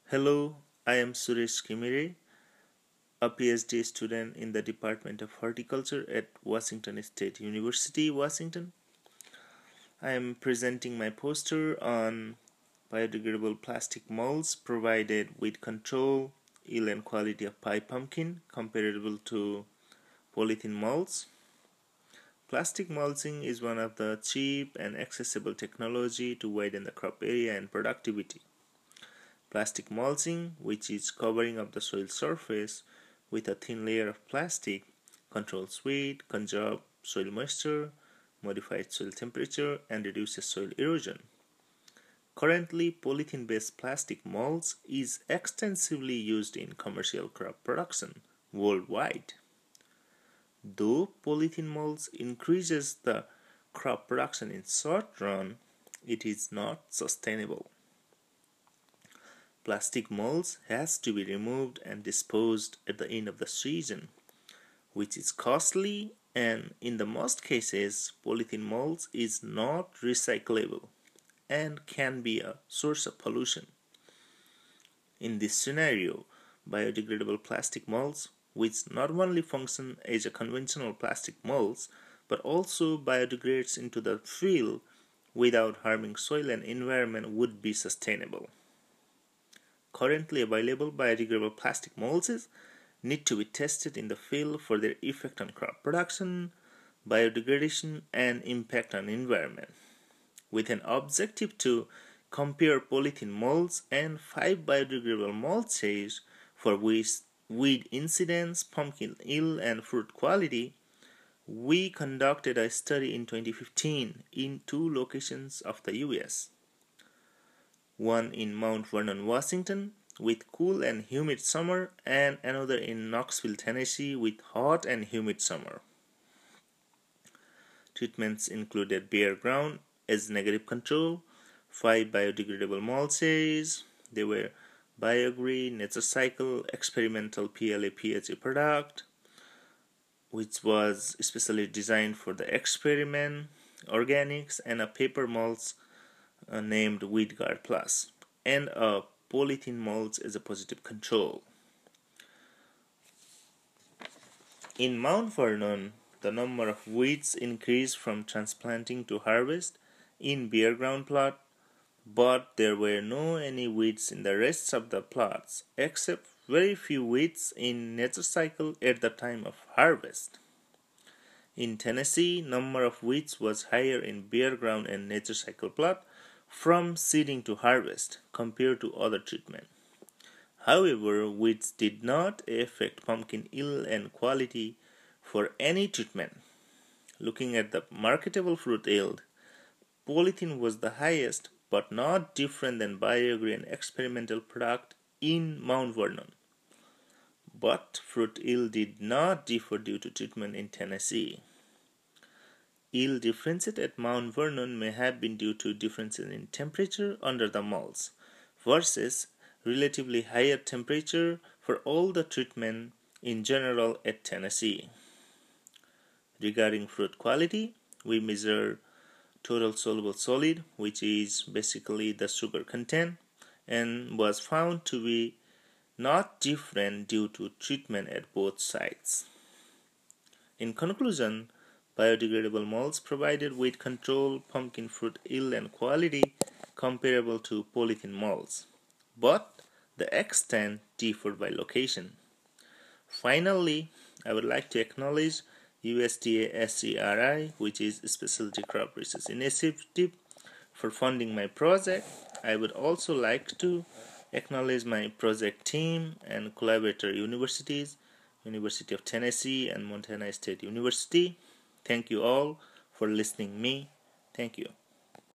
Hello, I am Suresh Kimire, a PhD student in the Department of Horticulture at Washington State University, Washington. I am presenting my poster on biodegradable plastic molds provided with control, yield and quality of pie pumpkin comparable to polythene molds. Plastic mulching is one of the cheap and accessible technology to widen the crop area and productivity. Plastic mulching, which is covering of the soil surface with a thin layer of plastic, controls weight, conserves soil moisture, modifies soil temperature, and reduces soil erosion. Currently, polythene-based plastic molds is extensively used in commercial crop production worldwide. Though polythene molds increases the crop production in short run, it is not sustainable. Plastic molds has to be removed and disposed at the end of the season, which is costly, and in the most cases polythene molds is not recyclable and can be a source of pollution. In this scenario, biodegradable plastic molds, which not only function as a conventional plastic molds but also biodegrades into the field without harming soil and environment, would be sustainable. Currently available biodegradable plastic molds need to be tested in the field for their effect on crop production, biodegradation, and impact on environment, with an objective to compare polythene molds and 5 biodegradable molds for weed incidence, pumpkin yield, and fruit quality. We conducted a study in 2015 in 2 locations of the US. One in Mount Vernon, Washington, with cool and humid summer, and another in Knoxville, Tennessee, with hot and humid summer. Treatments included bare ground as negative control, 5 biodegradable mulches. They were BioAgri, NatureCycle, experimental PLA-PHA product, which was especially designed for the experiment, organics, and a paper mulch named WeedGuard Plus, and a polythene molds as a positive control. In Mount Vernon, the number of weeds increased from transplanting to harvest in bare ground plot, but there were no any weeds in the rest of the plots except very few weeds in NatureCycle at the time of harvest. In Tennessee, number of weeds was higher in bare ground and NatureCycle plot from seeding to harvest compared to other treatment. However, weeds did not affect pumpkin yield and quality for any treatment. Looking at the marketable fruit yield, polythene was the highest but not different than BioAgri and experimental product in Mount Vernon. But fruit yield did not differ due to treatment in Tennessee. Yield differences at Mount Vernon may have been due to differences in temperature under the molds versus relatively higher temperature for all the treatment in general at Tennessee. Regarding fruit quality, we measure total soluble solid, which is basically the sugar content, and was found to be not different due to treatment at both sites. In conclusion, biodegradable molds provided with control pumpkin fruit yield and quality comparable to polythene molds, but the extent differed by location. Finally, I would like to acknowledge USDA SCRI, which is Specialty Crop Research Initiative, for funding my project. I would also like to acknowledge my project team and collaborator universities, University of Tennessee and Montana State University. Thank you all for listening me. Thank you.